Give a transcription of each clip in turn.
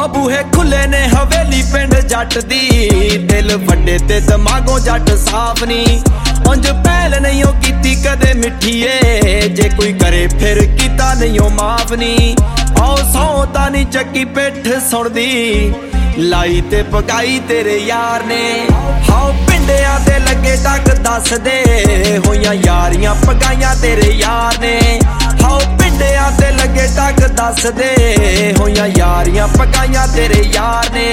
ਬੂਹੇ ਖੁੱਲੇ ਨੇ ਹਵੇਲੀ ਪਿੰਡ ਜੱਟ ਦੀ। ਦਿਲ ਵੱਡੇ ਤੇ ਦਿਮਾਗੋਂ ਜੱਟ ਸਾਫ ਨੀ। ਉਂਝ ਪਹਿਲ ਨਹੀਂ ਉਹ ਕੀਤੀ ਕਦੇ ਮਿੱਠੀਏ, ਜੇ ਕੋਈ ਕਰੇ ਫਿਰ ਕੀਤਾ ਨਹੀਂ ਉਹ ਮਾਫ ਨੀ। ਆਓ ਸੌ ਤਾਂ ਨਹੀਂ ਚੱਕੀ ਪਿੱਠ ਸੁਣਦੀ, ਲਾਈ ਤੇ ਪਕਾਈ ਤੇਰੇ ਯਾਰ ਨੇ। ਹਾਓ ਪਿੰਡਿਆਂ ਤੇ ਲੱਗੇ ਟੱਕ ਦੱਸਦੇ, ਹੋਈਆਂ ਯਾਰੀਆਂ ਪਕਾਈਆਂ ਤੇਰੇ ਯਾਰ ਨੇ। ਹਾਓ ਪਿੰਡਿਆਂ ਤੇ ਲੱਗੇ ਟੱਕ ਦੱਸਦੇ, ਹੋਈਆਂ ਯਾਰੀਆਂ ਪਕਾਈਆਂ ਤੇਰੇ ਯਾਰ ਨੇ।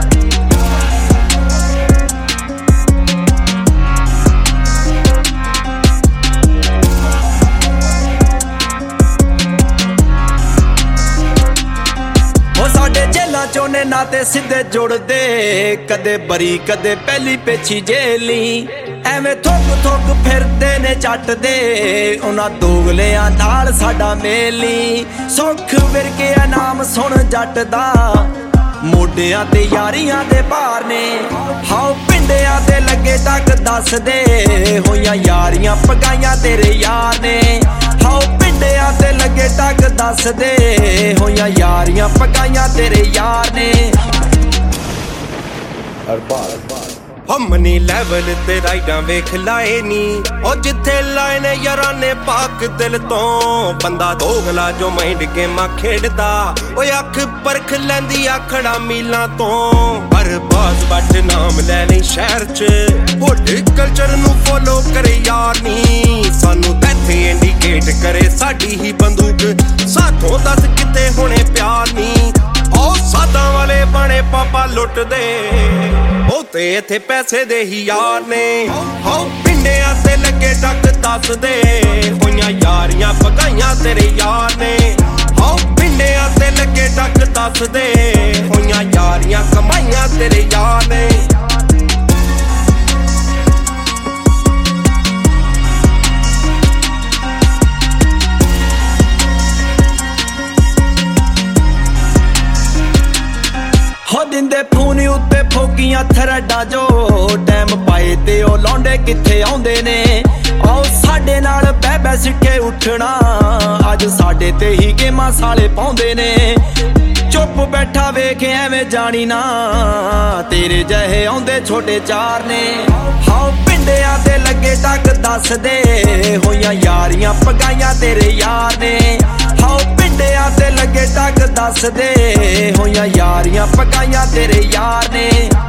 ਸਾਡੇ ਜੇਲਾਂ ਚੋਂ ਨੇ ਨਾਤੇ ਸਿੱਧੇ ਜੁੜਦੇ, ਕਦੇ ਬਰੀ ਕਦੇ ਪਹਿਲੀ ਪੇਛੀ ਜੇਲੀ। ਐਵੇਂ ਥੁੱਕ ਥੁੱਕ ਫਿਰਦੇ ਨੇ ਜੱਟ ਦੇ, ਉਹਨਾਂ ਦੋਗਲਿਆਂ ਨਾਲ ਸਾਡਾ ਮੇਲੀ। ਸੁੱਖ ਵਿਰਕੇ ਨਾਮ ਸੁਣ ਜੱਟ ਦਾ, ਮੋਢਿਆਂ ਤੇ ਯਾਰੀਆਂ ਦੇ ਭਾਰ ਨੇ। ਹਾਓ ਪਿੰਡਿਆਂ ਤੇ ਲੱਗੇ ਟੱਕ ਦੱਸਦੇ, ਹੋਈਆਂ ਯਾਰੀਆਂ ਪਕਾਈਆਂ ਤੇਰੇ ਯਾਰ ਨੇ। ਹਾਓ ਪਿੰਡਿਆਂ ਤੇ ਲੱਗੇ ਟੱਕ ਦੱਸਦੇ, ਹੋਈਆਂ ਯਾਰੀਆਂ ਪਕਾਈਆਂ ਤੇਰੇ ਯਾਰ ਨੇ। ਹਮਨੀ ਲੈਵਲ ਤੇ ਰਾਈਡਾਂ ਵੇਖ ਲਾਏ ਨੀ, ਉਹ ਜਿੱਥੇ ਲਾਏ ਨੇ ਯਾਰਾਂ ਨੇ ਪਾਕ ਦਿਲ ਤੋਂ। ਬੰਦਾ ਦੋਗਲਾ ਜੋ ਮਾਈਂਡ ਗੇਮਾਂ ਖੇਡਦਾ, ਓਏ ਅੱਖ ਪਰਖ ਲੈਂਦੀ ਆਖੜਾ ਮੀਲਾਂ ਤੋਂ। ਪਰ ਬਾਜ਼ ਵੱਟ ਨਾਮ ਲੈ ਲਈ ਸ਼ਹਿਰ ਚ, ਹੋਡ ਕਲਚਰ ਨੂੰ ਫੋਲੋ ਕਰੇ ਯਾਰ ਨੀ। ਸਾਨੂੰ ਤੈਥੇ ਇੰਡੀਕੇਟ ਕਰੇ ਸਾਡੀ ਹੀ ਬੰਦੂਕ, ਸਾਥੋਂ ਦੱਸ ਕਿਤੇ ਹੋਣੇ ਪਿਆਰ ਨੀ। ਉਹ ਸਾਦਾਂ ਵਾਲੇ ਬਣੇ ਪਾਪਾ ਲੁੱਟਦੇ, ਉਹ ਤੇ ਇੱਥੇ ਪੈਸੇ ਦੇ ਹੀ ਯਾਰ ਨੇ। ਹਾਓ ਪਿੰਡਿਆਂ ਤੇ ਲੱਗੇ ਟੱਕ ਦੱਸਦੇ, ਹੋਈਆਂ ਯਾਰੀਆਂ ਪਕਾਈਆਂ ਤੇਰੇ ਯਾਰ ਨੇ। ਹਾਓ ਪਿੰਡਿਆਂ ਤੇ ਲੱਗੇ ਟੱਕ ਦੱਸਦੇ, ਹੋਈਆਂ ਯਾਰੀਆਂ ਕਮਾਈਆਂ ਤੇਰੇ ਯਾਰ ਨੇ। ਹੋ ਦਿੰਦੇ ਫੋਨ ਉੱਤੇ ਫੋਕੀਆਂ ਥਰੈਡਾਂ, ਜੋ ਟਾਈਮ ਪਾਏ ਤੇ ਉਹ ਲੌਂਡੇ ਕਿੱਥੇ ਆਉਂਦੇ ਨੇ। ਆਓ ਸਾਡੇ ਨਾਲ ਬਹਿ ਬਹਿ ਸਿੱਖੇ ਉੱਠਣਾ, ਅੱਜ ਸਾਡੇ ਤੇ ਹੀ ਗੇਮਾਂ ਸਾਲੇ ਪਾਉਂਦੇ ਨੇ। ਚੁੱਪ ਬੈਠਾ ਵੇਖ ਐਵੇਂ ਜਾਣੀ ਨਾ, ਤੇਰੇ ਜਿਹੇ ਆਉਂਦੇ ਛੋਟੇ ਚਾਰ ਨੇ। ਹਾਓ ਪਿੰਡਿਆਂ ਤੇ ਲੱਗੇ ਟੱਕ ਦੱਸਦੇ, ਹੋਈਆਂ ਯਾਰੀਆਂ ਪਕਾਈਆਂ ਤੇਰੇ ਯਾਰ ਨੇ। ਹਾਓ ਪਿੰਡਿਆਂ ਤੇ ਲੱਗੇ ਟੱਕ ਦੱਸਦੇ, ਹੋਈਆਂ ਯਾਰੀਆਂ ਪਕਾਈਆਂ ਤੇਰੇ ਯਾਰ ਨੇ।